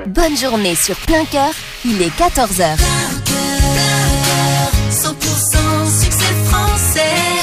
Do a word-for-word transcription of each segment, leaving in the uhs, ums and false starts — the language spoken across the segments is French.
Bonne journée sur Plein Cœur, il est quatorze heures. cent pour cent succès français.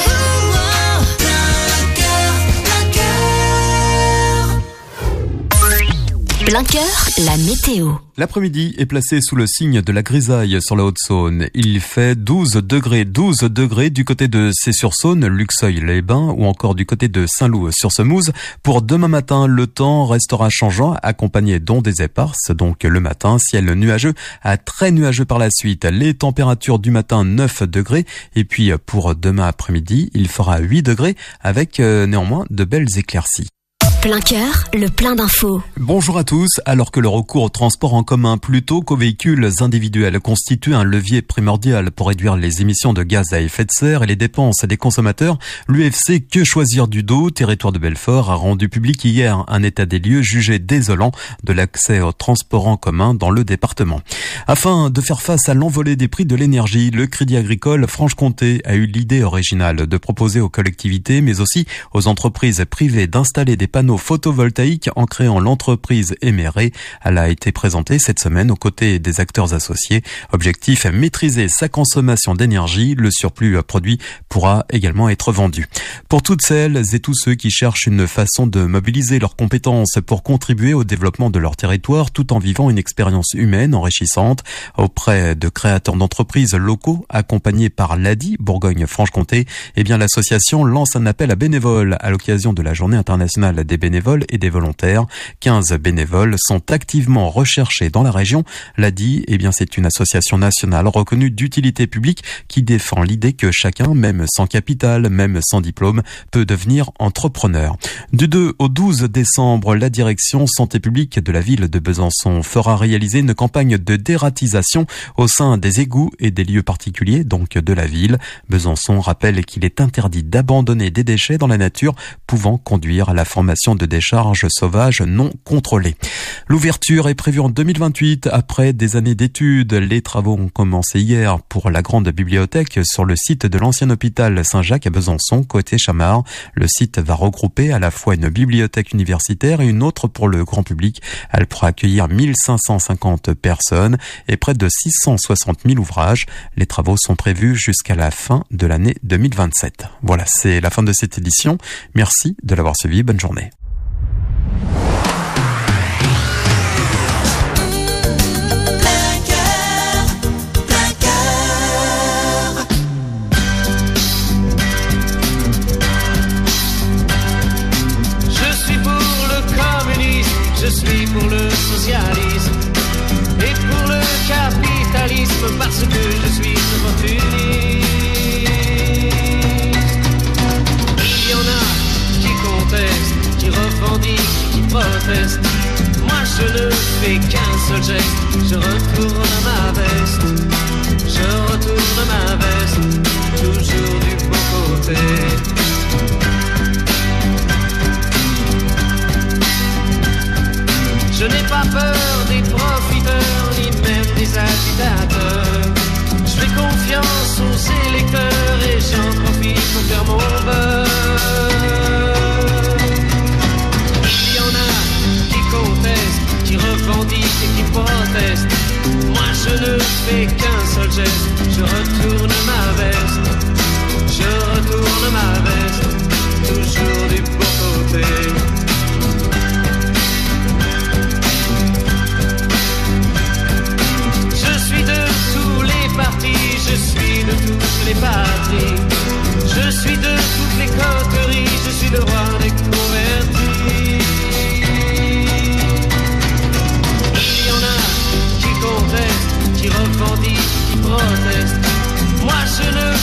Plein Cœur, la météo. L'après-midi est placé sous le signe de la grisaille sur la Haute-Saône. Il fait douze degrés, douze degrés du côté de Cey-sur-Saône, Luxeuil-les-Bains ou encore du côté de Saint-Loup-sur-Semouse. Pour demain matin, le temps restera changeant, accompagné d'ondes éparses. Donc le matin, ciel nuageux à très nuageux par la suite. Les températures du matin, neuf degrés. Et puis pour demain après-midi, il fera huit degrés avec euh, néanmoins de belles éclaircies. Plein Cœur, le plein d'infos. Bonjour à tous. Alors que le recours au transport en commun plutôt qu'aux véhicules individuels constitue un levier primordial pour réduire les émissions de gaz à effet de serre et les dépenses des consommateurs, l'U F C Que Choisir du Doubs, territoire de Belfort, a rendu public hier un état des lieux jugé désolant de l'accès au transport en commun dans le département. Afin de faire face à l'envolée des prix de l'énergie, le Crédit Agricole Franche-Comté a eu l'idée originale de proposer aux collectivités mais aussi aux entreprises privées d'installer des panneaux photovoltaïque en créant l'entreprise Éméré. Elle a été présentée cette semaine aux côtés des acteurs associés. Objectif, maîtriser sa consommation d'énergie. Le surplus produit pourra également être vendu. Pour toutes celles et tous ceux qui cherchent une façon de mobiliser leurs compétences pour contribuer au développement de leur territoire tout en vivant une expérience humaine enrichissante auprès de créateurs d'entreprises locaux accompagnés par l'A D I Bourgogne-Franche-Comté, eh bien l'association lance un appel à bénévoles à l'occasion de la Journée internationale des bénévoles et des volontaires. quinze bénévoles sont activement recherchés dans la région. L'A D I, eh bien, c'est une association nationale reconnue d'utilité publique qui défend l'idée que chacun, même sans capital, même sans diplôme, peut devenir entrepreneur. Du deux au douze décembre, la direction santé publique de la ville de Besançon fera réaliser une campagne de dératisation au sein des égouts et des lieux particuliers, donc de la ville. Besançon rappelle qu'il est interdit d'abandonner des déchets dans la nature, pouvant conduire à la formation de décharges sauvages non contrôlées. L'ouverture est prévue en deux mille vingt-huit après des années d'études. Les travaux ont commencé hier pour la grande bibliothèque sur le site de l'ancien hôpital Saint-Jacques à Besançon, côté Chamard. Le site va regrouper à la fois une bibliothèque universitaire et une autre pour le grand public. Elle pourra accueillir mille cinq cent cinquante personnes et près de six cent soixante mille ouvrages. Les travaux sont prévus jusqu'à la fin de l'année deux mille vingt-sept. Voilà, c'est la fin de cette édition. Merci de l'avoir suivi. Bonne journée. Je suis pour le socialisme et pour le capitalisme parce que je suis opportuniste. Il y en a qui contestent, qui revendiquent, qui protestent. Moi je ne fais qu'un seul geste, je retourne ma veste. Je retourne ma veste, toujours du bon côté. Je n'ai pas peur des profiteurs, ni même des agitateurs. Je fais confiance aux électeurs et j'en profite pour faire mon beurre. Il y en a qui contestent, qui revendiquent et qui protestent. Moi je ne fais qu'un seul geste, je retourne ma veste. Je retourne ma veste, toujours du bon côté. Je suis de toutes les patries, je suis de toutes les coteries, je suis le roi des convertis. Il y en a qui contestent, qui revendiquent, qui protestent. Moi je ne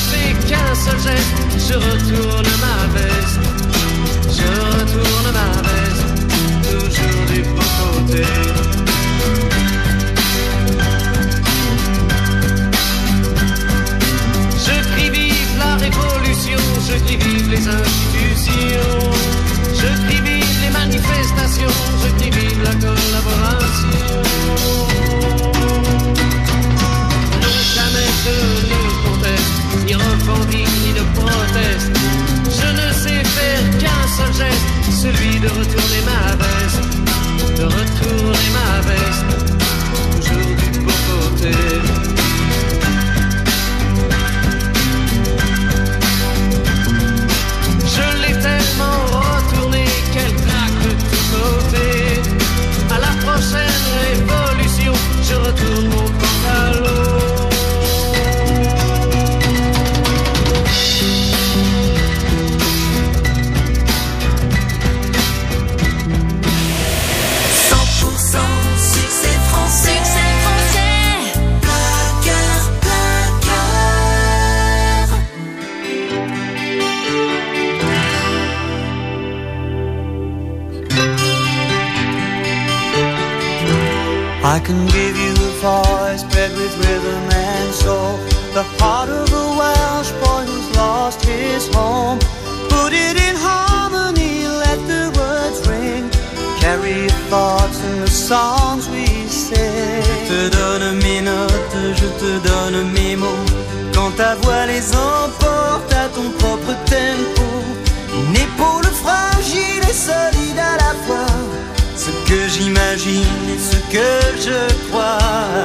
I can give you a voice bred with rhythm and soul, the heart of a Welsh boy who's lost his home. Put it in harmony, let the words ring, carry your thoughts in the songs we sing. Je te donne mes notes, je te donne mes mots, quand ta voix les emporte à ton propre tempo. Une épaule fragile et solide à la fois, ce que j'imagine et ce que je crois.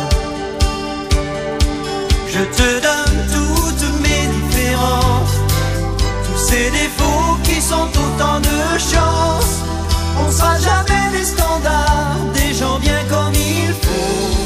Je te donne toutes mes différences, tous ces défauts qui sont autant de chance. On sera jamais des standards, des gens bien comme il faut.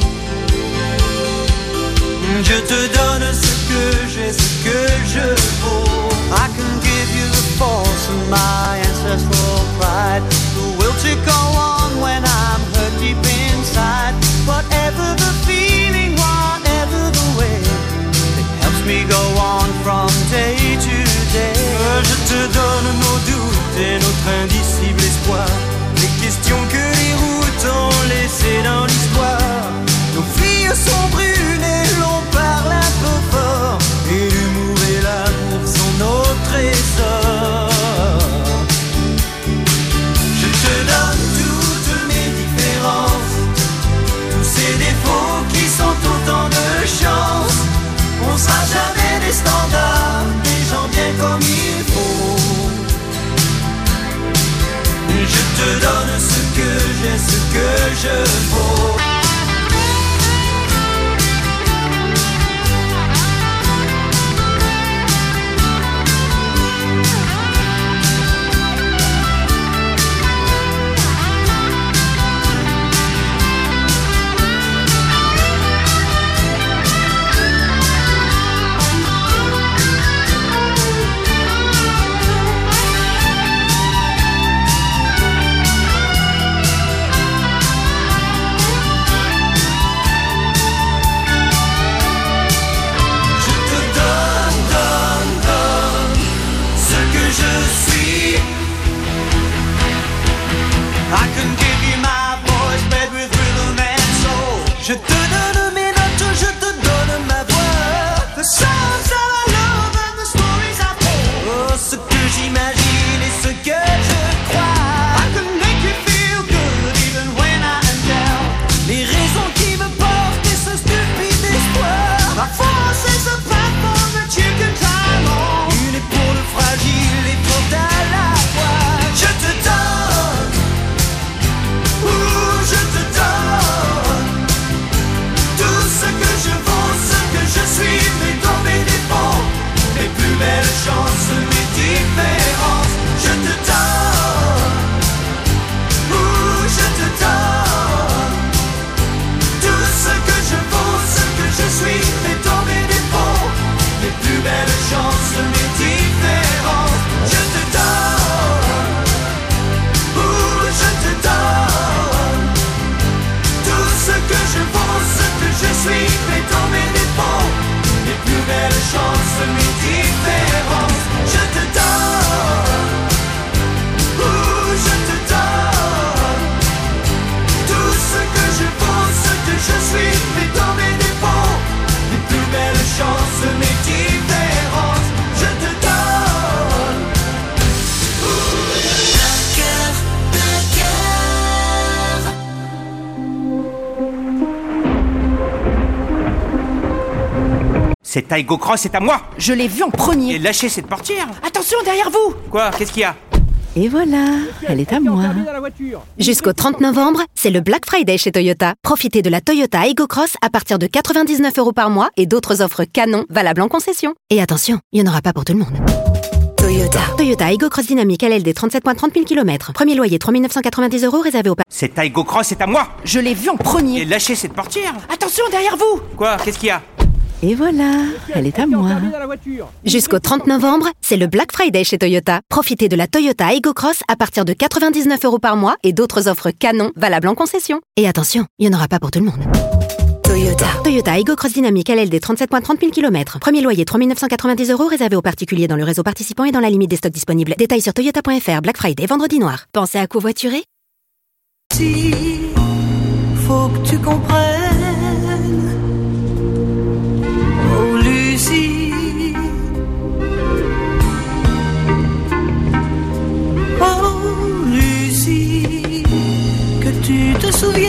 Je te donne ce que j'ai, ce que je vaux. I can give you the force of my ancestral pride, the will to go on when I'm hurt deep inside. Whatever the feeling, whatever the way, it helps me go on from day to day. Je te donne nos doutes et notre indicible espoir, les questions que les routes ont laissées dans l'histoire. Nos filles sont brûlées, l'on parle un peu fort, et l'humour et l'amour sont nos trésors. Je te donne toutes mes différences, tous ces défauts qui sont autant de chance. On sera jamais des standards, des gens bien comme il faut. Je te donne ce que j'ai, ce que je vaux. Je te donne mes notes, je te donne ma voix. The songs that I love and the stories I told. Oh, ce que j'imagine et ce que je crois. I can make you feel good even when I am down. Les raisons qui me portent et ce stupide espoir. Ma force is a platform that you can climb on. Une épaule fragile et forte à la fois. Je te donne, ouh, je te donne tout ce que je vaux, ce que je suis, mais dans mes défauts, mes plus belles chances, mes différences. Je te donne, ouh, je te donne tout ce que je vaux, ce que je suis, mais dans mes défauts, mes plus belles chances, mes différences. Je te donne, ouh, je te donne tout ce que je vaux, ce que je suis, mais dans mes défauts, mes plus belles chances, mes différences. Je te donne, ouh, je te donne tout ce que je vaux, ce que je suis, mais dans mes défauts, mes plus belles chances, mes différences. Je te donne, ouh, un cœur, un cœur. Cette Aigo Cross est à moi. Je l'ai vu en premier. Et lâchez cette portière. Attention, derrière vous. Quoi? Qu'est-ce qu'il y a? Et voilà, elle est à moi. Jusqu'au trente novembre, c'est le Black Friday chez Toyota. Profitez de la Toyota Aygo Cross à partir de quatre-vingt-dix-neuf euros par mois et d'autres offres canon valables en concession. Et attention, il n'y en aura pas pour tout le monde. Toyota. Toyota Aygo Cross Dynamique L L D trente-sept virgule trente mille kilomètres. Premier loyer trois mille neuf cent quatre-vingt-dix euros réservé au... Cette Aigo Cross est à moi. Je l'ai vu en premier. Et lâchez cette portière. Attention, derrière vous. Quoi? Qu'est-ce qu'il y a? Et voilà, elle est à moi. Jusqu'au trente novembre, c'est le Black Friday chez Toyota. Profitez de la Toyota Aygo Cross à partir de quatre-vingt-dix-neuf euros par mois et d'autres offres canon valables en concession. Et attention, il n'y en aura pas pour tout le monde. Toyota. Toyota Aygo Cross Dynamique L L D trente-sept virgule trente mille kilomètres. Premier loyer trois mille neuf cent quatre-vingt-dix euros réservé aux particuliers dans le réseau participant et dans la limite des stocks disponibles. Détails sur toyota point f r. Black Friday, vendredi noir. Pensez à covoiturer? Si, faut tu comprennes. Oh Lucie, oh Lucie, que tu te souviennes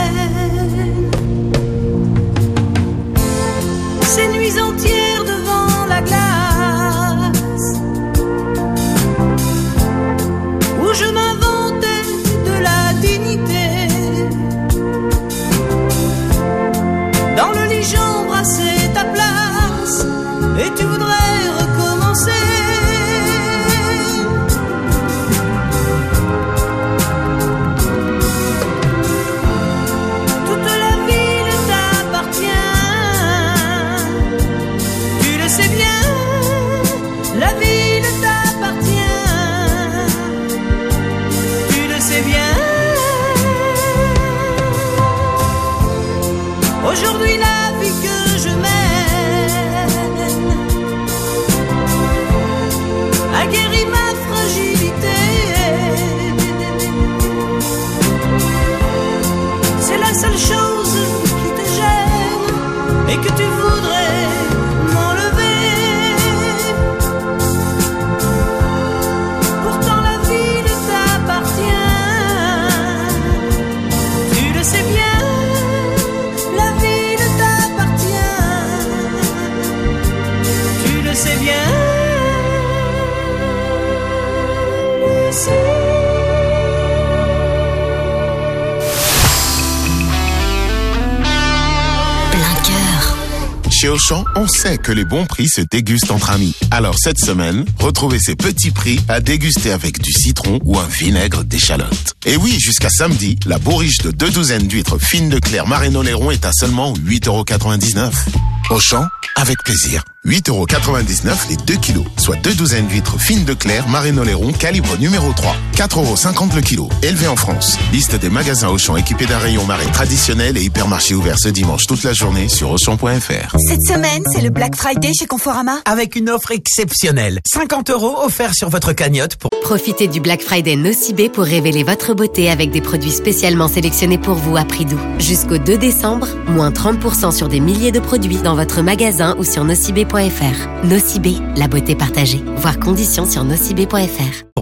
ces nuits entières devant la glace où je m'inventais de la dignité. Dans le lit j'embrassais ta place et tu voudrais recommencer. Toute la ville t'appartient, tu le sais bien, la ville t'appartient, tu le sais bien. Aujourd'hui la vie que je mène a guéri ma fragilité. C'est la seule chose qui te gêne et que tu voudrais m'enlever. Pourtant la ville t'appartient, tu le sais bien. C'est bien, Lucie. Plein cœur. Chez Auchan, on sait que les bons prix se dégustent entre amis. Alors cette semaine, retrouvez ces petits prix à déguster avec du citron ou un vinaigre d'échalote. Et oui, jusqu'à samedi, la bourriche de deux douzaines d'huîtres fines de Clair Marraine-Oléron est à seulement huit euros quatre-vingt-dix-neuf. Auchan, avec plaisir. huit euros quatre-vingt-dix-neuf les deux kilos, soit deux douzaines d'huîtres fines de Clair Marraine-Oléron calibre numéro trois. quatre euros cinquante le kilo, élevé en France. Liste des magasins Auchan équipés d'un rayon marraine traditionnel et hypermarché ouvert ce dimanche toute la journée sur Auchan point F R. Cette semaine, c'est le Black Friday chez Conforama. Avec une offre exceptionnelle. cinquante euros offerts sur votre cagnotte pour... Profitez du Black Friday Nocibé pour révéler votre beauté avec des produits spécialement sélectionnés pour vous à prix doux. Jusqu'au deux décembre, moins trente pour cent sur des milliers de produits dans votre magasin ou sur nocibé point F R. Nocibé, la beauté partagée. Voir conditions sur nocibé point F R.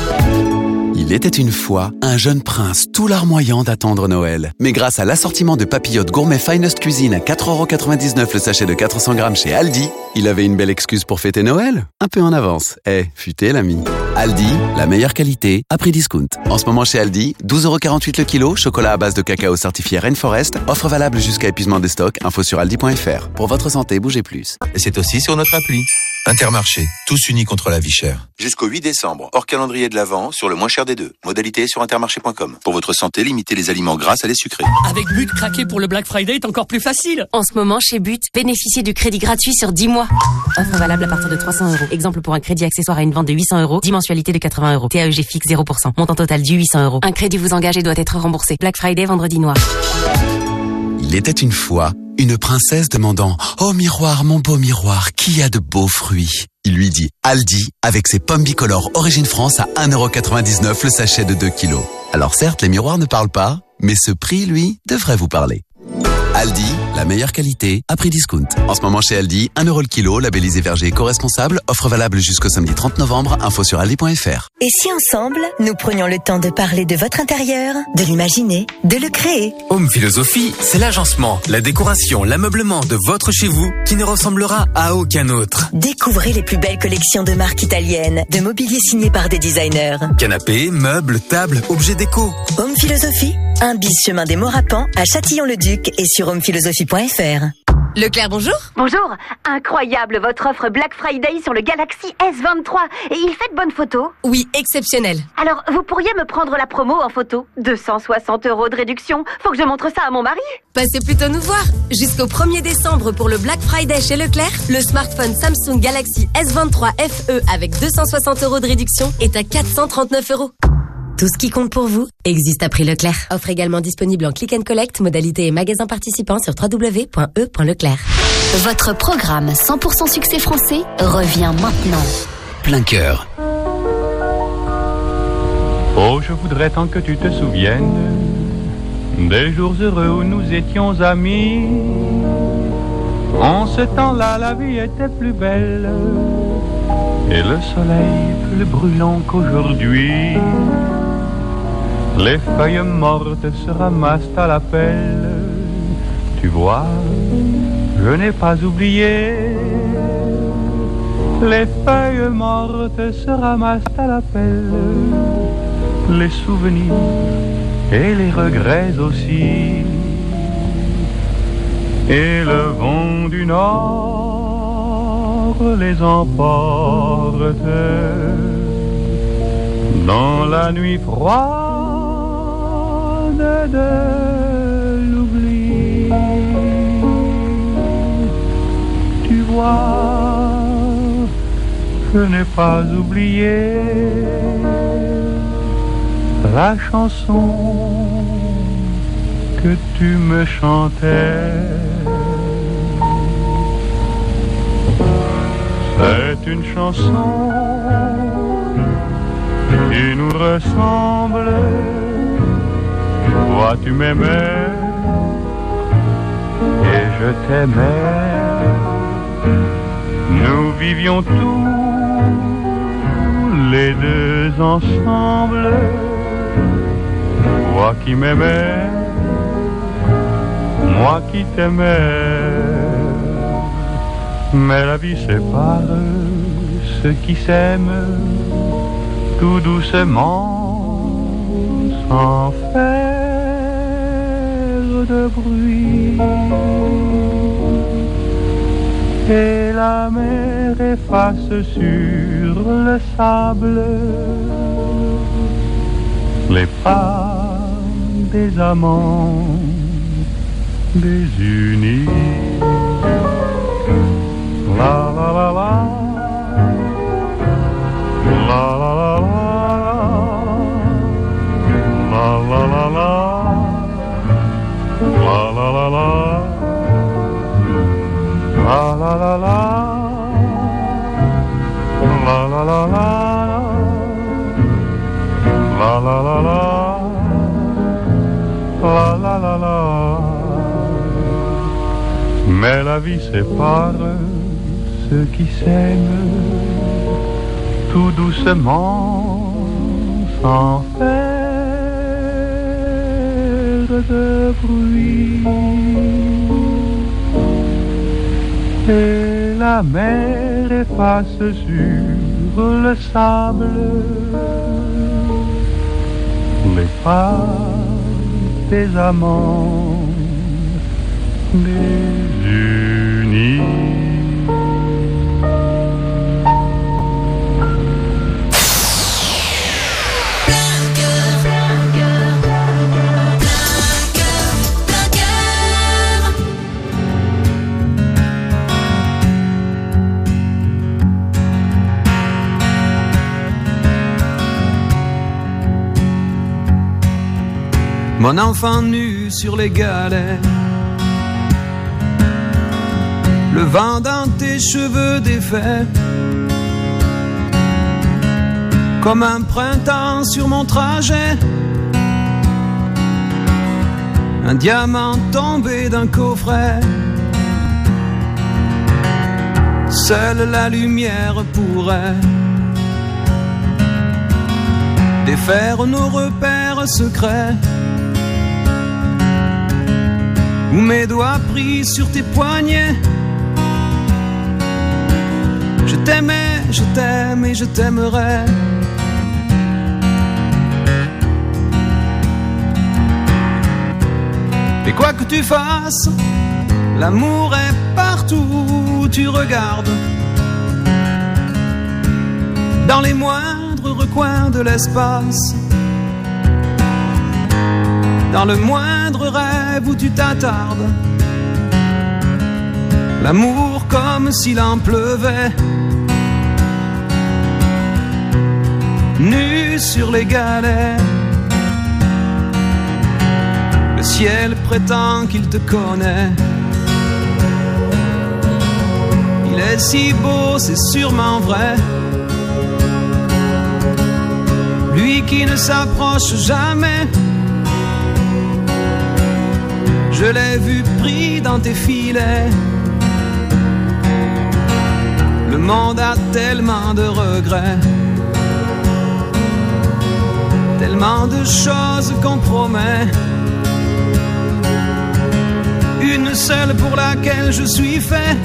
Il était une fois un jeune prince tout larmoyant d'attendre Noël. Mais grâce à l'assortiment de papillotes gourmet Finest Cuisine à quatre euros quatre-vingt-dix-neuf le sachet de quatre cents grammes chez Aldi, il avait une belle excuse pour fêter Noël. Un peu en avance. Eh, futé l'ami. Aldi, la meilleure qualité à prix discount. En ce moment chez Aldi, douze euros quarante-huit le kilo, chocolat à base de cacao certifié Rainforest, offre valable jusqu'à épuisement des stocks, info sur aldi point F R. Pour votre santé, bougez plus. Et c'est aussi sur notre appli. Intermarché, tous unis contre la vie chère. Jusqu'au huit décembre, hors calendrier de l'Avent, sur le moins cher des deux. Modalité sur intermarché point com. Pour votre santé, limitez les aliments gras à les sucrés. Avec But, craquer pour le Black Friday est encore plus facile. En ce moment, chez But, bénéficiez du crédit gratuit sur dix mois. Offre valable à partir de trois cents euros. Exemple pour un crédit accessoire à une vente de huit cents euros. dix mensualités de quatre-vingts euros. T A E G fixe zéro pour cent. Montant total du huit cents euros. Un crédit vous engage et doit être remboursé. Black Friday, vendredi noir. Il était une fois une princesse demandant « Oh miroir, mon beau miroir, qui a de beaux fruits ?» Il lui dit Aldi avec ses pommes bicolores Origine France à un euro quatre-vingt-dix-neuf le sachet de deux kilos. Alors certes, les miroirs ne parlent pas, mais ce prix, lui, devrait vous parler. Aldi, la meilleure qualité à prix discount. En ce moment chez Aldi, un euro le kilo, labellisé verger éco-responsable, offre valable jusqu'au samedi trente novembre, info sur aldi point F R. Et si ensemble, nous prenions le temps de parler de votre intérieur, de l'imaginer, de le créer? Home Philosophie, c'est l'agencement, la décoration, l'ameublement de votre chez vous qui ne ressemblera à aucun autre. Découvrez les plus belles collections de marques italiennes, de mobilier signé par des designers. Canapés, meubles, tables, objets déco. Home Philosophie, un bis chemin des Morapans à Châtillon-le-Duc et sur home philosophie point F R. Leclerc, bonjour. Bonjour. Incroyable votre offre Black Friday sur le Galaxy S vingt-trois. Et il fait de bonnes photos? Oui, exceptionnel. Alors, vous pourriez me prendre la promo en photo? deux cent soixante euros de réduction. Faut que je montre ça à mon mari. Passez plutôt nous voir. Jusqu'au premier décembre pour le Black Friday chez Leclerc, le smartphone Samsung Galaxy S vingt-trois F E avec deux cent soixante euros de réduction est à quatre cent trente-neuf euros. Tout ce qui compte pour vous existe à prix Leclerc. Offre également disponible en click and collect, modalité et magasin participant sur w w w point e point leclerc. Votre programme cent pour cent succès français revient maintenant. Plein cœur. Oh, je voudrais tant que tu te souviennes des jours heureux où nous étions amis. En ce temps-là, la vie était plus belle et le soleil plus brûlant qu'aujourd'hui. Les feuilles mortes se ramassent à la pelle. Tu vois, je n'ai pas oublié. Les feuilles mortes se ramassent à la pelle. Les souvenirs et les regrets aussi. Et le vent du nord les emporte dans la nuit froide de l'oubli. Tu vois, je n'ai pas oublié la chanson que tu me chantais. C'est une chanson qui nous ressemble. Toi tu m'aimais et je t'aimais. Nous vivions tous les deux ensemble. Toi qui m'aimais, moi qui t'aimais. Mais la vie sépare ceux qui s'aiment tout doucement, sans faire de bruit. Et la mer efface sur le sable les pas des amants désunis. La la la la, la la la la, la la la la, la la la la, la la la la, la la la la, la la la la, la la la la. Mais la vie sépare ceux qui s'aiment tout doucement, sans faire de bruit. Et la mer efface sur le sable les pas des amants désunis. Mon enfant nu sur les galets, le vent dans tes cheveux défaits, comme un printemps sur mon trajet, un diamant tombé d'un coffret. Seule la lumière pourrait défaire nos repères secrets. Où mes doigts pris sur tes poignets. Je t'aimais, je t'aime et je t'aimerai. Et quoi que tu fasses, l'amour est partout où tu regardes. Dans les moindres recoins de l'espace. Dans le moindre rêve où tu t'attardes. L'amour comme s'il en pleuvait. Nu sur les galets. Le ciel prétend qu'il te connaît. Il est si beau, c'est sûrement vrai. Lui qui ne s'approche jamais Je l'ai vu pris dans tes filets. Le monde a tellement de regrets, tellement de choses qu'on promet. Une seule pour laquelle je suis fait.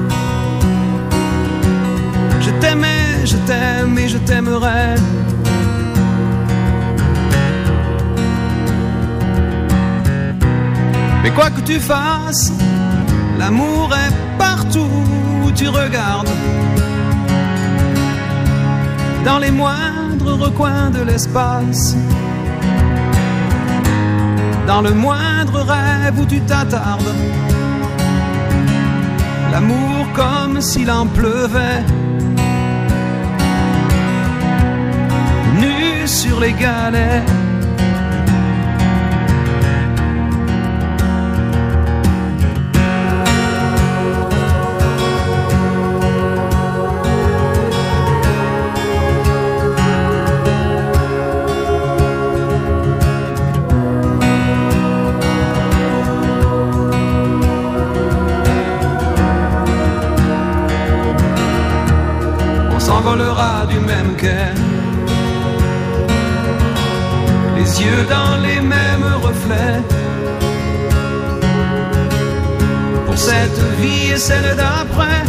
Je t'aimais, je t'aime et je t'aimerai. Mais quoi que tu fasses, l'amour est partout où tu regardes. Dans les moindres recoins de l'espace, dans le moindre rêve où tu t'attardes. L'amour comme s'il en pleuvait, nu sur les galets. S'envolera du même quai, les yeux dans les mêmes reflets. Pour cette vie et celle d'après,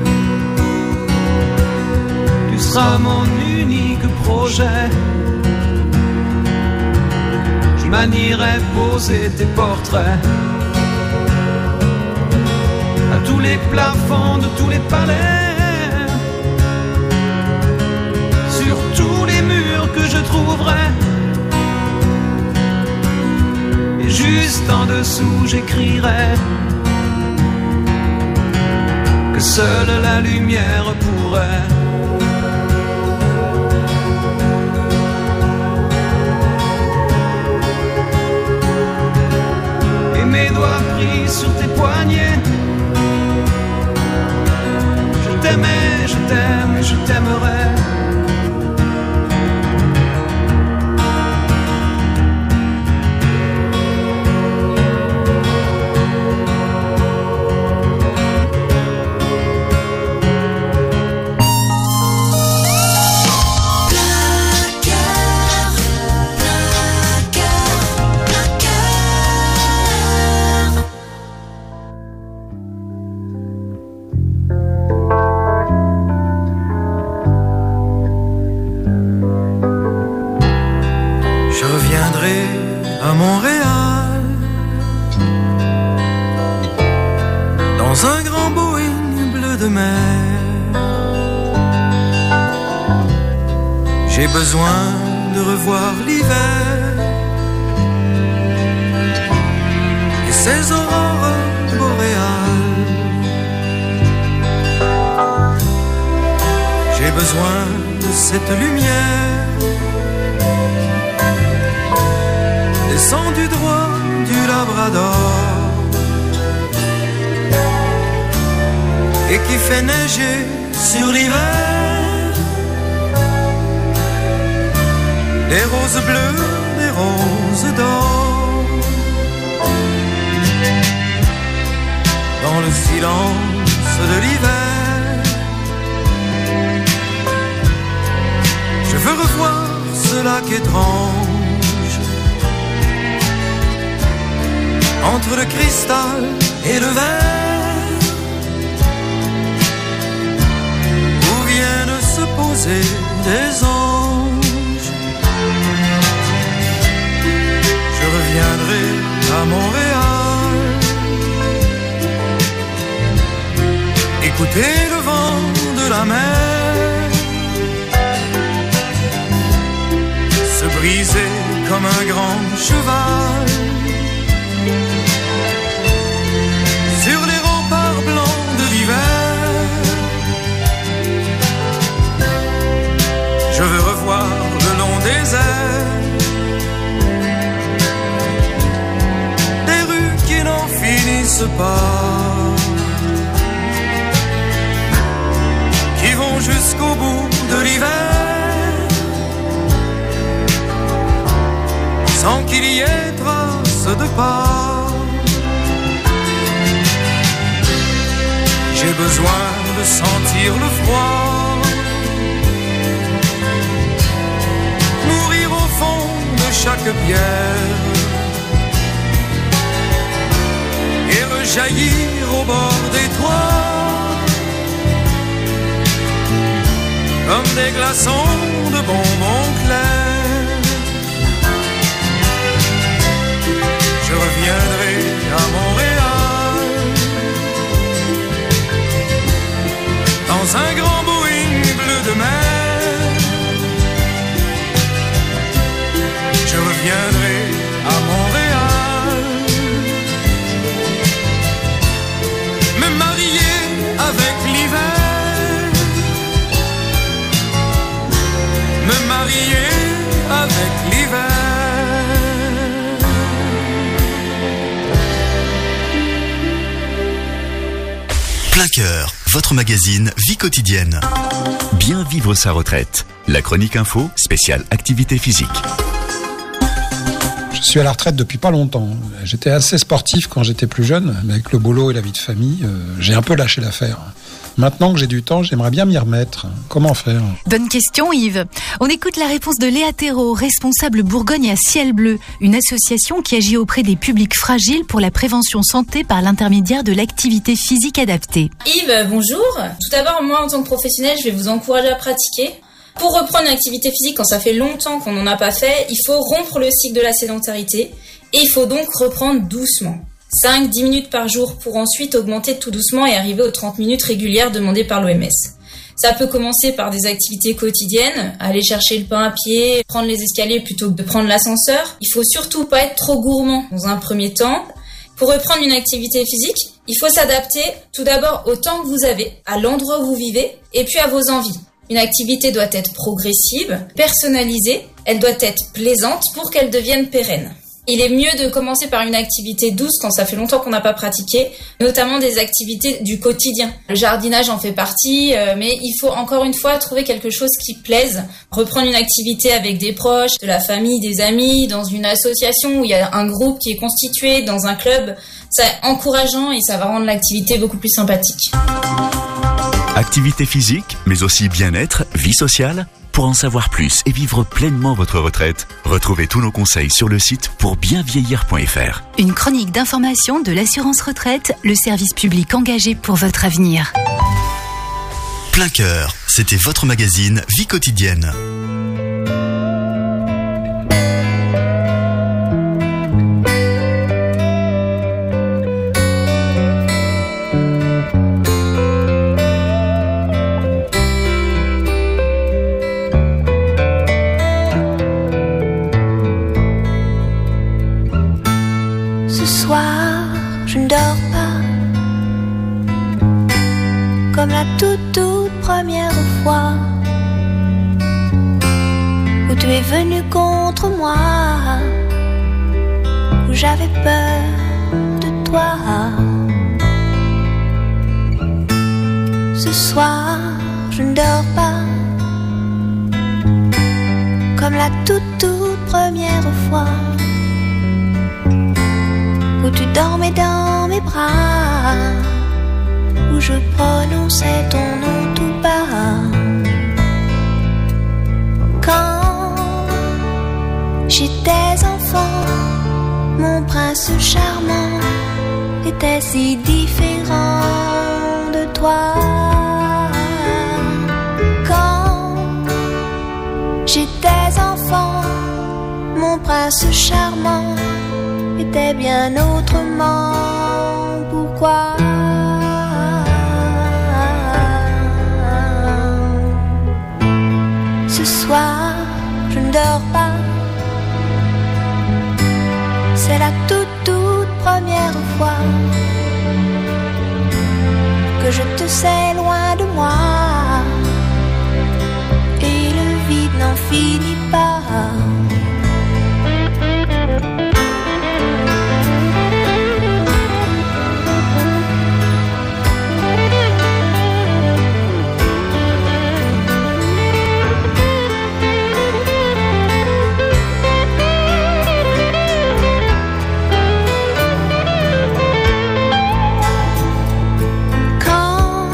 tu seras mon unique projet. Je manierai poser tes portraits à tous les plafonds de tous les palais. Tous les murs que je trouverai, et juste en dessous j'écrirai que seule la lumière pourrait et mes doigts pris sur tes poignets. Je t'aimais, je t'aime et je t'aimerai. J'ai besoin de revoir l'hiver et ses aurores boréales. J'ai besoin de cette lumière descendue droit du Labrador et qui fait neiger sur l'hiver. Des roses bleues, des roses d'or. Dans le silence de l'hiver, je veux revoir ce lac étrange entre le cristal et le verre, où viennent se poser des anges. Je reviendrai à Montréal, écouter le vent de la mer se briser comme un grand cheval sur les remparts blancs de l'hiver. Je veux revoir le long des airs finissent pas, qui vont jusqu'au bout de l'hiver, sans qu'il y ait trace de pas. J'ai besoin de sentir le froid, mourir au fond de chaque pierre et rejaillir au bord des toits comme des glaçons de bonbons clairs. Je reviendrai à Montréal dans un grand Boeing bleu de mer. Je reviendrai à Montréal me marier avec l'hiver, me marier avec l'hiver. Plein cœur, votre magazine Vie quotidienne. Bien vivre sa retraite. La chronique info, spéciale activité physique. Je suis à la retraite depuis pas longtemps. J'étais assez sportif quand j'étais plus jeune, mais avec le boulot et la vie de famille, euh, j'ai un peu lâché l'affaire. Maintenant que j'ai du temps, j'aimerais bien m'y remettre. Comment faire ? Bonne question, Yves. On écoute la réponse de Léa Thérault, responsable Bourgogne à Ciel Bleu, une association qui agit auprès des publics fragiles pour la prévention santé par l'intermédiaire de l'activité physique adaptée. Yves, bonjour. Tout d'abord, moi, en tant que professionnel, je vais vous encourager à pratiquer. Pour reprendre une activité physique, quand ça fait longtemps qu'on n'en a pas fait, il faut rompre le cycle de la sédentarité et il faut donc reprendre doucement. cinq à dix minutes par jour pour ensuite augmenter tout doucement et arriver aux trente minutes régulières demandées par l'O M S. Ça peut commencer par des activités quotidiennes, aller chercher le pain à pied, prendre les escaliers plutôt que de prendre l'ascenseur. Il faut surtout pas être trop gourmand dans un premier temps. Pour reprendre une activité physique, il faut s'adapter tout d'abord au temps que vous avez, à l'endroit où vous vivez et puis à vos envies. Une activité doit être progressive, personnalisée, elle doit être plaisante pour qu'elle devienne pérenne. Il est mieux de commencer par une activité douce quand ça fait longtemps qu'on n'a pas pratiqué, notamment des activités du quotidien. Le jardinage en fait partie, euh, mais il faut encore une fois trouver quelque chose qui plaise. Reprendre une activité avec des proches, de la famille, des amis, dans une association où il y a un groupe qui est constitué, dans un club, c'est encourageant et ça va rendre l'activité beaucoup plus sympathique. Activité physique, mais aussi bien-être, vie sociale. Pour en savoir plus et vivre pleinement votre retraite, retrouvez tous nos conseils sur le site pour bien vieillir point f r. Une chronique d'information de l'assurance retraite, le service public engagé pour votre avenir. Plein cœur, c'était votre magazine Vie quotidienne. Comme la toute toute première fois où tu es venu contre moi, où j'avais peur de toi. Ce soir, je ne dors pas comme la toute toute première fois où tu dormais dans mes bras, où je prononçais ton nom tout bas. Quand j'étais enfant, mon prince charmant était si différent de toi. Quand j'étais enfant, mon prince charmant était bien autrement. Pourquoi? Ce soir, je ne dors pas. C'est la toute toute première fois que je te sais loin de moi, et le vide n'en finit pas. Quand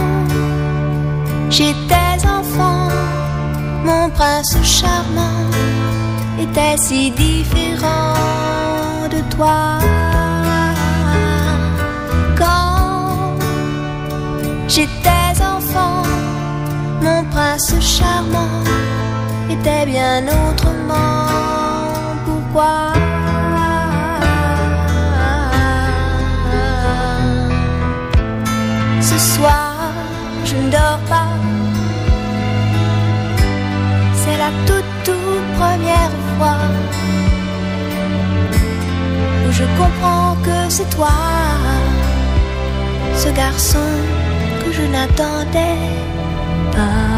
est si différent de toi. Quand j'étais enfant, mon prince charmant était bien autrement. Pourquoi? Ce soir, je ne dors pas. C'est la toute, toute première fois où je comprends que c'est toi, ce garçon que je n'attendais pas.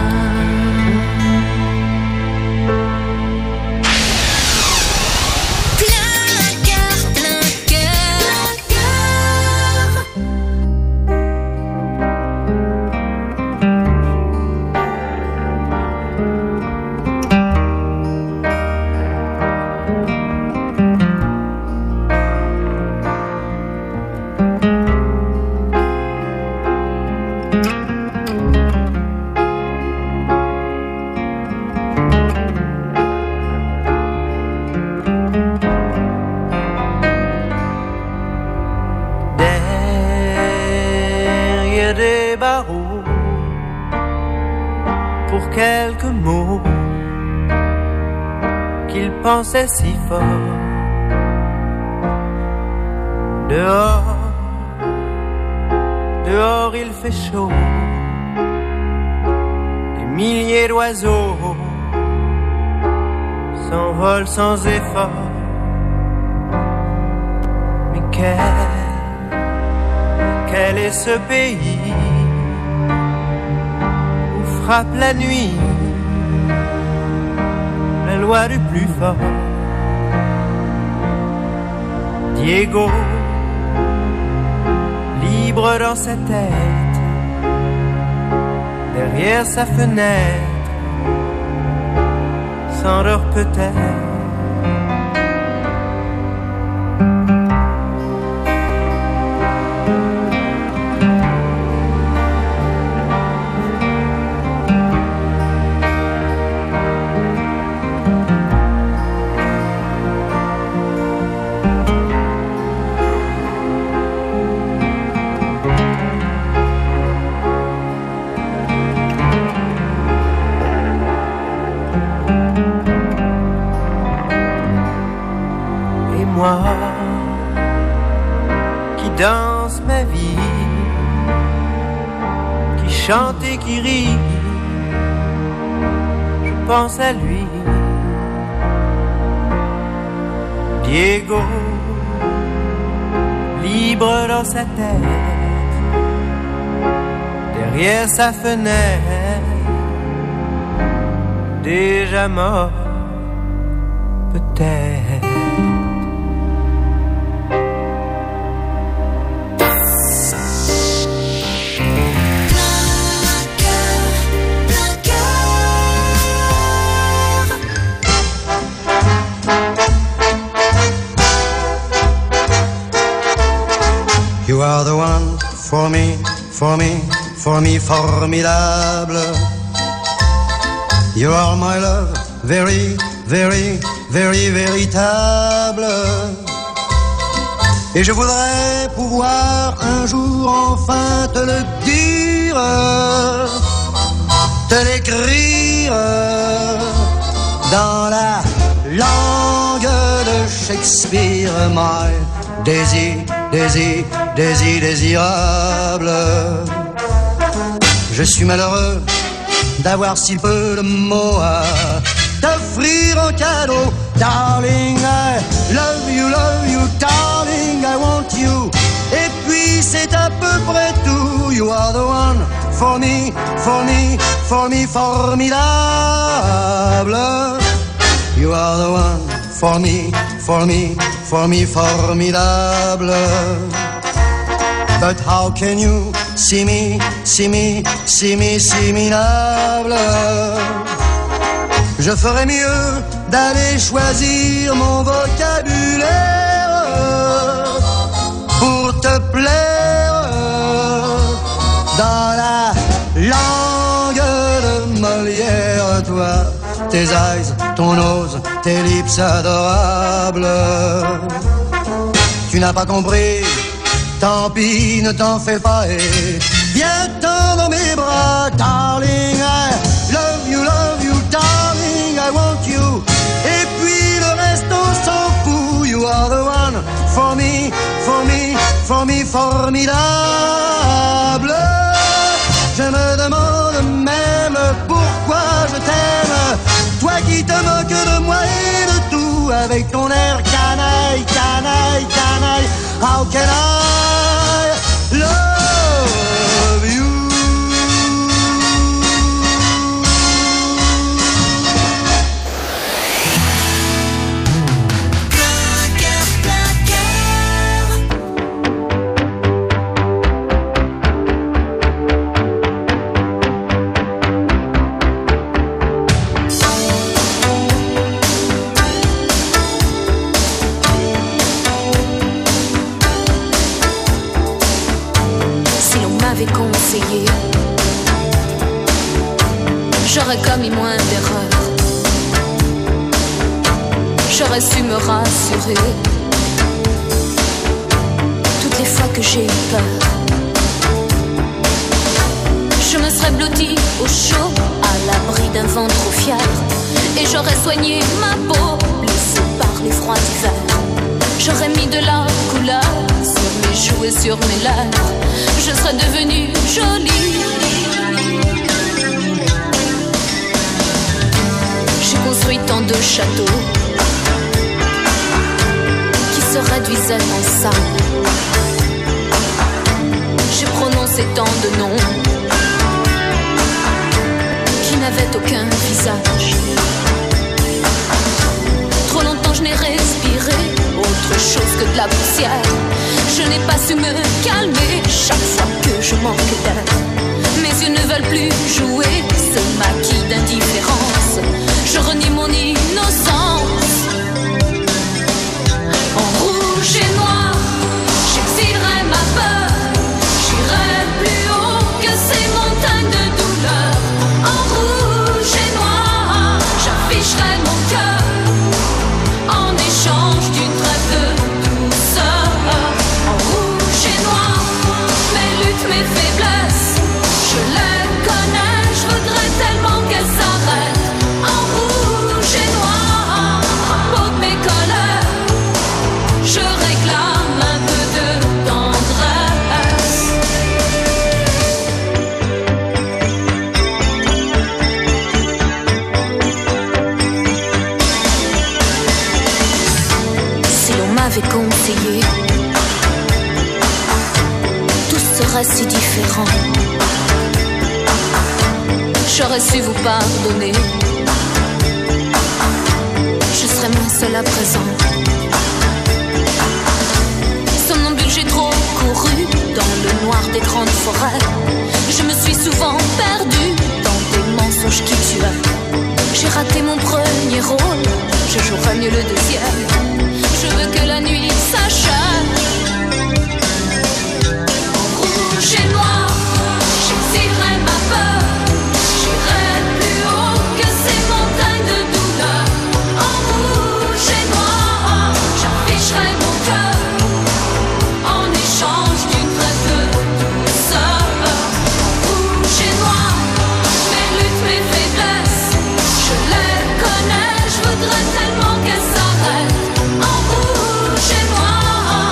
Quelques mots qu'il pensait si fort. Dehors, dehors il fait chaud. Des milliers d'oiseaux s'envolent sans effort. Mais quel, quel est ce pays où frappe la nuit la loi du plus fort? Diego, libre dans sa tête, derrière sa fenêtre, s'endort peut-être. Danse ma vie, qui chante et qui rit, je pense à lui. Diego, libre dans sa tête, derrière sa fenêtre, déjà mort, peut-être. You are the one for me, for me, for me, formidable. You are my love, very, very, very, véritable. Et je voudrais pouvoir un jour enfin te le dire, te l'écrire dans la langue de Shakespeare, my Daisy, Daisy, Daisy, désirable. Je suis malheureux d'avoir si peu de mots à t'offrir en cadeau. Darling, I love you, love you, darling, I want you. Et puis c'est à peu près tout. You are the one for me, for me, for me, formidable. You are the one for me, for me, for me, formidable. But how can you see me, see me, see me, see me, minable? Je ferais mieux d'aller choisir mon vocabulaire pour te plaire dans la langue de Molière. Toi, tes eyes, ton nose, tes lips adorables. Tu n'as pas compris, tant pis, ne t'en fais pas et viens-t'en dans mes bras, darling. I love you, love you, darling, I want you. Et puis le reste on s'en fout. You are the one for me, for me, for me, formidable. Je me demande même pourquoi je t'aime, toi qui te moques de moi et de tout, avec ton air canaille, canaille, canaille. How can I love you? Conseillé, j'aurais commis moins d'erreurs, j'aurais su me rassurer toutes les fois que j'ai eu peur. Je me serais blottie au chaud, à l'abri d'un vent trop fier, et j'aurais soigné ma peau, blessée par les froids d'hiver. J'aurais mis de la couleur sur mes joues et sur mes lèvres, je serais devenue jolie. J'ai construit tant de châteaux qui se réduisaient en sable. J'ai prononcé tant de noms qui n'avaient aucun visage. Trop longtemps je n'ai respiré autre chose que de la poussière. Je n'ai pas su me calmer chaque fois que je manque d'air. Mes yeux ne veulent plus jouer ce maquis d'indifférence. Je renie mon innocence. En rouge et noir, j'exilerai ma peur. J'irai plus haut que ces montagnes de douleur. En rouge et noir, j'afficherai mon cœur en échange d'une trêve de douceur. En rouge et noir, mes luttes, mes faiblesses, je les connais, je voudrais tellement qu'elles s'arrêtent. En rouge et noir, à peau de mes colères, je réclame un peu de tendresse. Si l'on m'avait conseillé, tout serait si différent. J'aurais su vous pardonner, je serais moins seule à présent. Somnambule, j'ai trop couru dans le noir des grandes forêts. Je me suis souvent perdue dans des mensonges qui tuaient. J'ai raté mon premier rôle, je jouerai mieux le deuxième. Je veux que la nuit s'achève. En rouge et noir, j'exilerai ma peur. J'irai plus haut que ces montagnes de douleur. En rouge et noir, j'afficherai mon cœur en échange d'une trêve de douceur. En rouge et noir, mes luttes, mes faiblesses, je les connais, je voudrais tellement qu'elles s'arrêtent. En rouge et noir,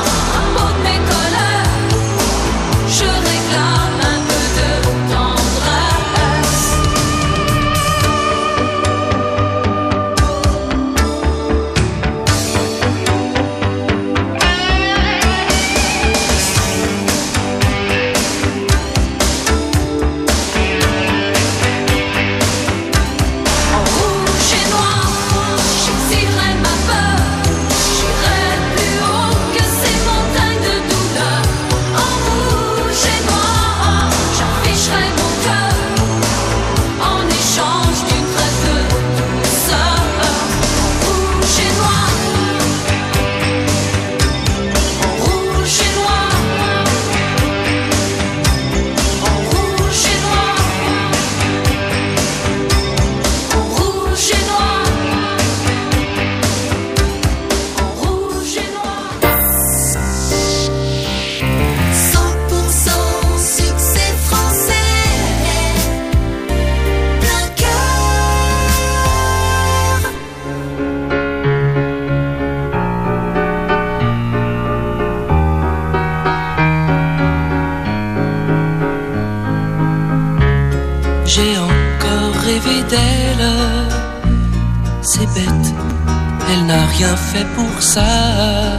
Elle n'a rien fait pour ça.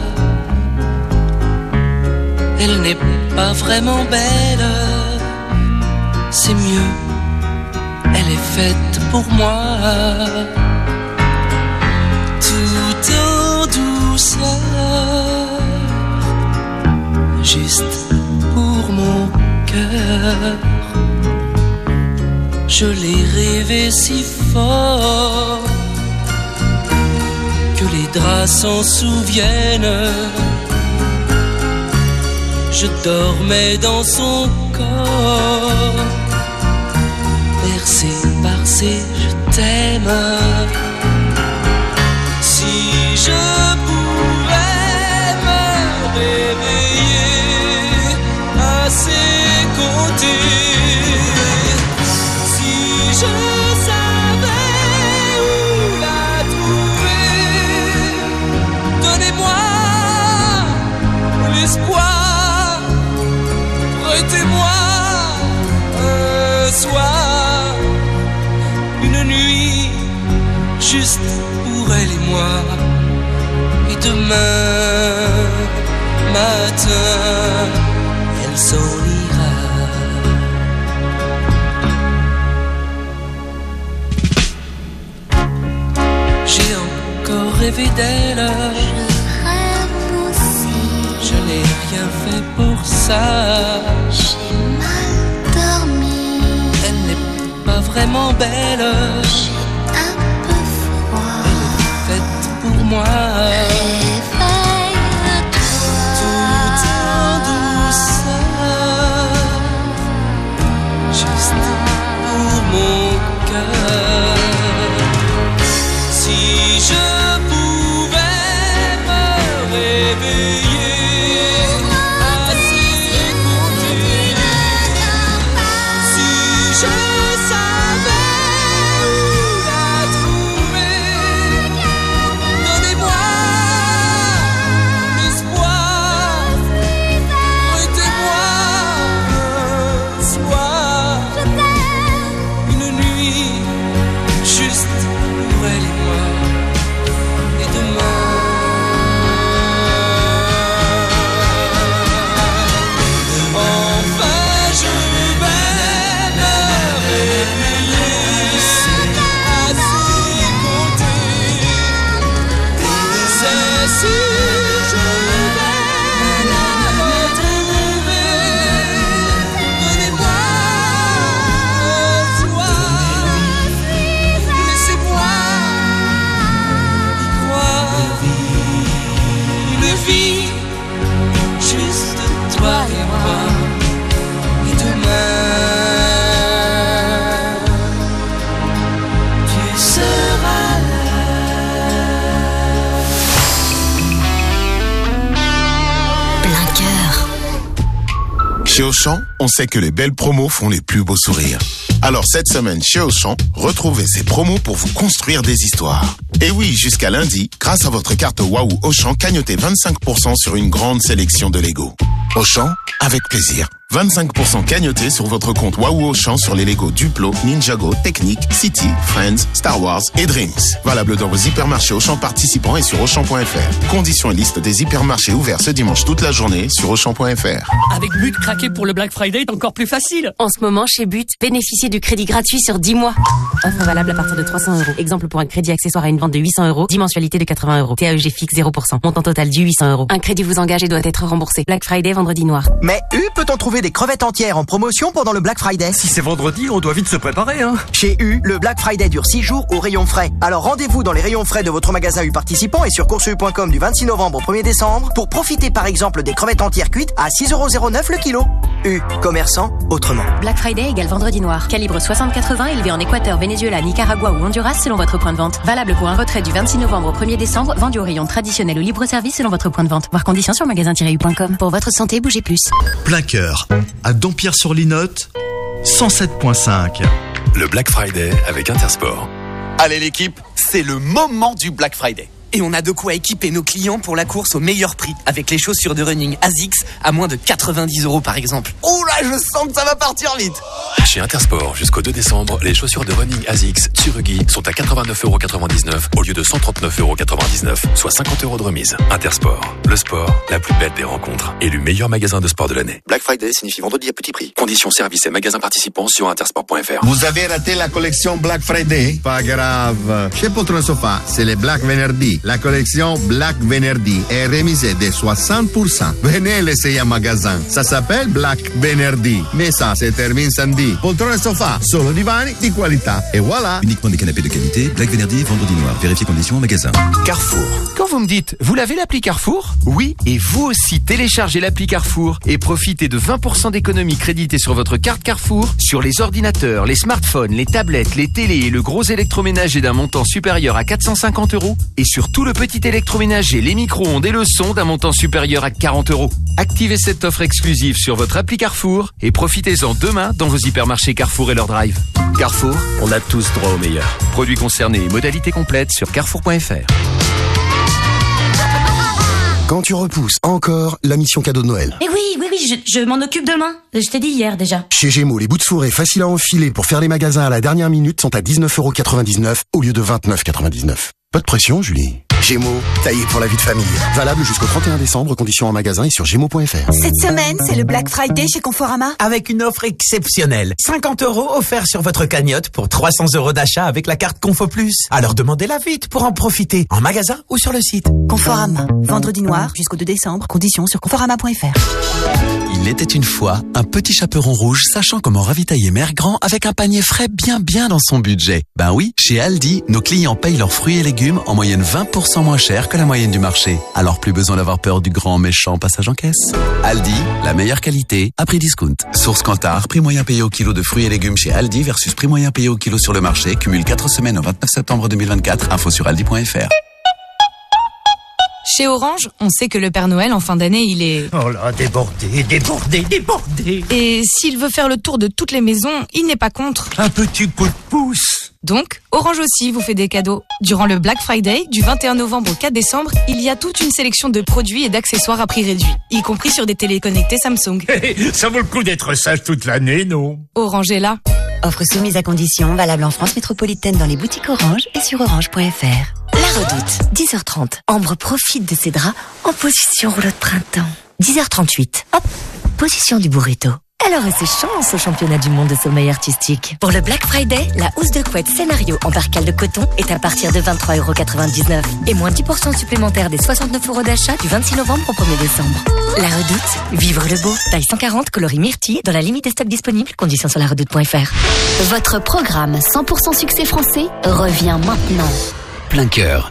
Elle n'est pas vraiment belle. C'est mieux, elle est faite pour moi. Tout en douceur, juste pour mon cœur. Je l'ai rêvé si fort que les draps s'en souviennent. Je dormais dans son corps, bercé par ses je t'aime. Si je pouvais me réveiller à ses côtés, si je savais où la trouver, donnez-moi l'espoir, prêtez-moi un soir, une nuit juste pour elle et moi. Et demain matin, elle s'en ira. J'ai encore rêvé d'elle. Je n'ai rien fait pour ça. J'ai mal dormi. Elle n'est pas vraiment belle. J'ai un peu froid. Elle est faite pour moi. Réveille-toi. Tout en douceur, juste pour mon cœur. Si je pouvais me réveiller à ses côtés, si je savais où la trouver, donnez-moi l'espoir, prêtez-moi un soir, une nuit juste pour elle et moi. Et demain, enfin je vais me réveiller à ses côtés. C'est sûr, je vais la retrouver. Donnez-moi un soir, laissez-moi y croire. Une vie, juste toi et moi. Et demain, tu seras Plein cœur. Chez Auchan, on sait que les belles promos font les plus beaux sourires. Alors cette semaine chez Auchan, retrouvez ces promos pour vous construire des histoires. Et oui, jusqu'à lundi, grâce à votre carte Waouh Auchan, cagnotez vingt-cinq pour cent sur une grande sélection de Lego. Auchan, avec plaisir. vingt-cinq pour cent cagnotés sur votre compte Waouh Auchan sur les Lego Duplo, Ninjago, Technic, City, Friends, Star Wars et Dreams. Valable dans vos hypermarchés Auchan participants et sur Auchan point F R. Conditions et liste des hypermarchés ouverts ce dimanche toute la journée sur Auchan point F R. Avec But, craquer pour le Black Friday est encore plus facile. En ce moment, chez But, bénéficiez du crédit gratuit sur dix mois. Offre valable à partir de trois cents euros. Exemple pour un crédit accessoire à une vente de huit cents euros. Dimensualité de quatre-vingts euros. T A E G fixe zéro pour cent. Montant total du huit cents euros. Un crédit vous engage et doit être remboursé. Black Friday, vendredi noir. Mais U, peut-on trouver des crevettes entières en promotion pendant le Black Friday? Si c'est vendredi, on doit vite se préparer, hein. Chez U, le Black Friday dure six jours au rayon frais. Alors rendez-vous dans les rayons frais de votre magasin U participant et sur course u point com du vingt-six novembre au premier décembre pour profiter par exemple des crevettes entières cuites à six euros zéro neuf le kilo. U, commerçant autrement. Black Friday égale vendredi noir. Calibre soixante quatre-vingts élevé en Équateur, Venezuela, Nicaragua ou Honduras selon votre point de vente. Valable pour un retrait du vingt-six novembre au premier décembre, vendu au rayon traditionnel ou libre-service selon votre point de vente. Voir conditions sur magasin tiret u point com. Pour votre santé, bougez plus. Plein cœur, à Dampierre-sur-Linotte, cent sept virgule cinq. Le Black Friday avec Intersport. Allez l'équipe, c'est le moment du Black Friday. Et on a de quoi équiper nos clients pour la course au meilleur prix, avec les chaussures de running ASICS à moins de quatre-vingt-dix euros par exemple. Oh là, je sens que ça va partir vite. Chez Intersport, jusqu'au deux décembre, les chaussures de running ASICS Tsurugi sont à quatre-vingt-neuf euros quatre-vingt-dix-neuf au lieu de cent trente-neuf euros quatre-vingt-dix-neuf, soit cinquante euros de remise. Intersport, le sport, la plus belle des rencontres. Élu meilleur magasin de sport de l'année. Black Friday signifie vendredi à petit prix. Conditions, services et magasins participants sur intersport point f r. Vous avez raté la collection Black Friday? Pas grave. Chez Poltron Sofa, c'est le Black Venerdì. La collection Black Venerdì est remisée de soixante pour cent. Venez l'essayer en magasin. Ça s'appelle Black Venerdì. Mais ça, c'est termine samedi. Poltron Sofa, solo divani di qualità. Et voilà. Uniquement des canapés de qualité. Black Venerdì, vendredi noir. Vérifiez conditions en magasin. Carrefour. Quand vous me dites, vous l'avez l'appli Carrefour? Oui, et vous aussi téléchargez l'appli Carrefour et profitez de vingt pour cent d'économie créditée sur votre carte Carrefour sur les ordinateurs, les smartphones, les tablettes, les télés et le gros électroménager d'un montant supérieur à quatre cent cinquante euros et sur tout le petit électroménager, les micro-ondes et le son d'un montant supérieur à quarante euros. Activez cette offre exclusive sur votre appli Carrefour et profitez-en demain dans vos hypermarchés Carrefour et leur drive. Carrefour, on a tous droit au meilleur. Produits concernés et modalités complètes sur carrefour point f r. Quand tu repousses encore la mission cadeau de Noël. Eh oui, oui, oui, je, je m'en occupe demain. Je t'ai dit hier déjà. Chez Gémeaux, les bouts de fourré faciles à enfiler pour faire les magasins à la dernière minute sont à dix-neuf euros quatre-vingt-dix-neuf au lieu de vingt-neuf euros quatre-vingt-dix-neuf. Pas de pression, Julie. Gémeaux, taillé pour la vie de famille. Valable jusqu'au trente et un décembre, conditions en magasin et sur gémeaux point f r. Cette semaine, c'est le Black Friday chez Conforama. Avec une offre exceptionnelle. cinquante euros offerts sur votre cagnotte pour trois cents euros d'achat avec la carte Confo Plus. Alors demandez-la vite pour en profiter, en magasin ou sur le site. Conforama. Vendredi noir jusqu'au deux décembre, conditions sur conforama point f r. Il était une fois un petit chaperon rouge sachant comment ravitailler Mère Grand avec un panier frais bien bien dans son budget. Ben oui, chez Aldi, nos clients payent leurs fruits et légumes en moyenne vingt pour cent moins cher que la moyenne du marché. Alors plus besoin d'avoir peur du grand méchant passage en caisse. Aldi, la meilleure qualité à prix discount. Source Kantar, prix moyen payé au kilo de fruits et légumes chez Aldi versus prix moyen payé au kilo sur le marché. Cumule quatre semaines au vingt-neuf septembre deux mille vingt-quatre. Info sur aldi point f r. Chez Orange, on sait que le Père Noël, en fin d'année, il est... Oh là, débordé, débordé, débordé. Et s'il veut faire le tour de toutes les maisons, il n'est pas contre. Un petit coup de pouce. Donc, Orange aussi vous fait des cadeaux. Durant le Black Friday, du vingt et un novembre au quatre décembre, il y a toute une sélection de produits et d'accessoires à prix réduit, y compris sur des téléconnectés Samsung. Hey, ça vaut le coup d'être sage toute l'année, non? Orange est là. Offre soumise à condition, valable en France métropolitaine dans les boutiques Orange et sur orange point f r. La Redoute, dix heures trente. Ambre profite de ses draps en position rouleau de printemps. dix heures trente-huit. Hop, position du burrito. Elle aurait ses chances au championnat du monde de sommeil artistique. Pour le Black Friday, la housse de couette Scénario en percale de coton est à partir de vingt-trois euros quatre-vingt-dix-neuf et moins dix pour cent supplémentaires des soixante-neuf euros d'achat du vingt-six novembre au premier décembre. La Redoute, vivre le beau, taille cent quarante, coloris myrtille, dans la limite des stocks disponibles, conditions sur la redoute point f r. Votre programme cent pour cent succès français revient maintenant. Plein cœur.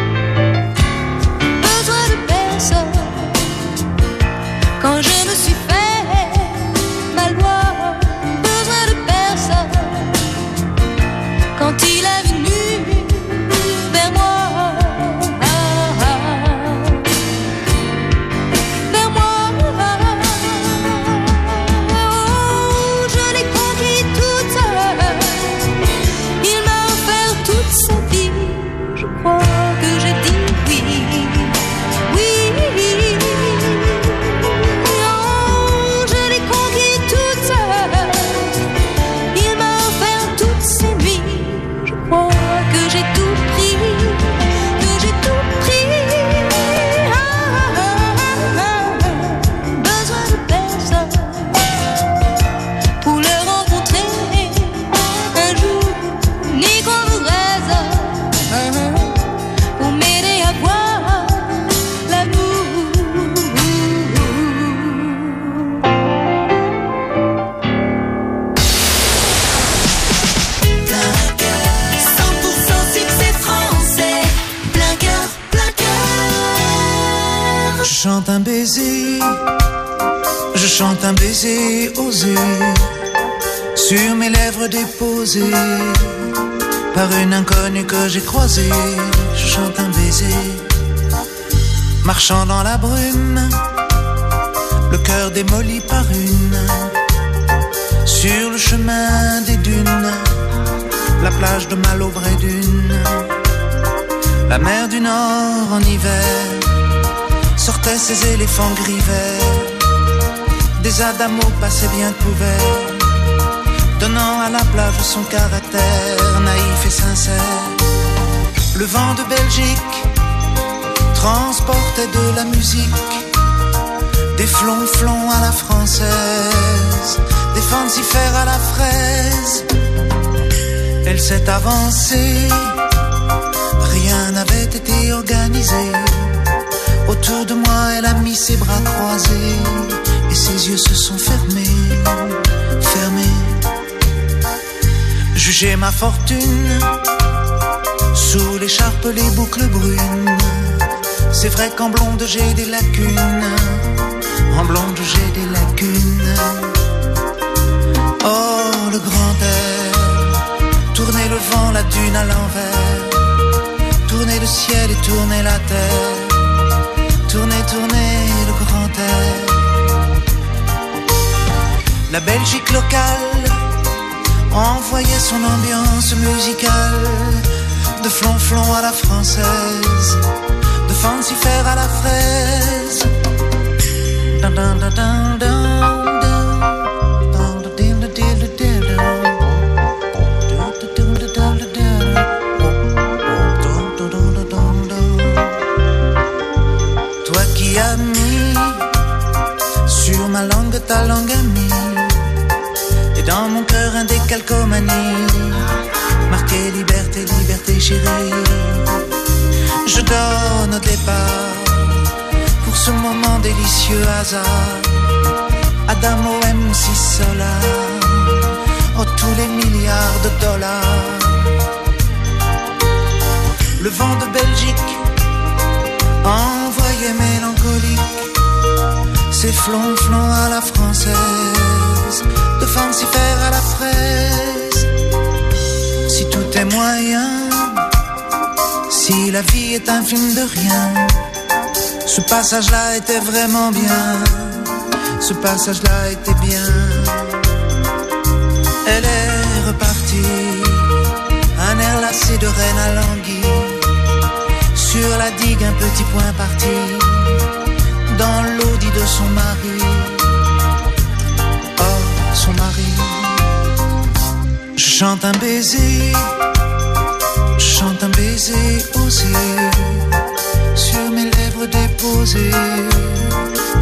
Quand je me suis fait un baiser, je chante un baiser osé, sur mes lèvres déposées, par une inconnue que j'ai croisée. Je chante un baiser, marchant dans la brume, le cœur démoli par une, sur le chemin des dunes, la plage de Malovre et Dune, la mer du Nord en hiver, sortaient ses éléphants gris verts, des adamos passaient bien couverts, donnant à la plage son caractère naïf et sincère. Le vent de Belgique transportait de la musique, des flonflons à la française, des fancifères à la fraise. Elle s'est avancée, rien n'avait été organisé. Autour de moi, elle a mis ses bras croisés et ses yeux se sont fermés, fermés. Jugez ma fortune, sous l'écharpe les boucles brunes. C'est vrai qu'en blonde j'ai des lacunes, en blonde j'ai des lacunes. Oh, le grand air, tournez le vent, la dune à l'envers, tournez le ciel et tournez la terre, tournez, tournez le grand air. La Belgique locale envoyait son ambiance musicale, de flonflon à la française, de fancifère à la fraise. Dun, dun, dun, dun, dun. Toi qui as mis sur ma langue ta langue amie, et dans mon cœur un décalcomanie, marqué liberté, liberté chérie. Je donne au départ pour ce moment délicieux hasard, Adamo M si solar, oh tous les milliards de dollars. Le vent de Belgique envoyait mélancolique ses flonflons à la française, de fancifère à la fraise. Si tout est moyen, si la vie est un film de rien, ce passage-là était vraiment bien, ce passage-là était bien. Elle est repartie, un air lassé de reine à languille, sur la digue un petit point parti, dans l'audit de son mari. Oh, son mari. Je chante un baiser, je chante un baiser osé, sur mes lèvres déposées,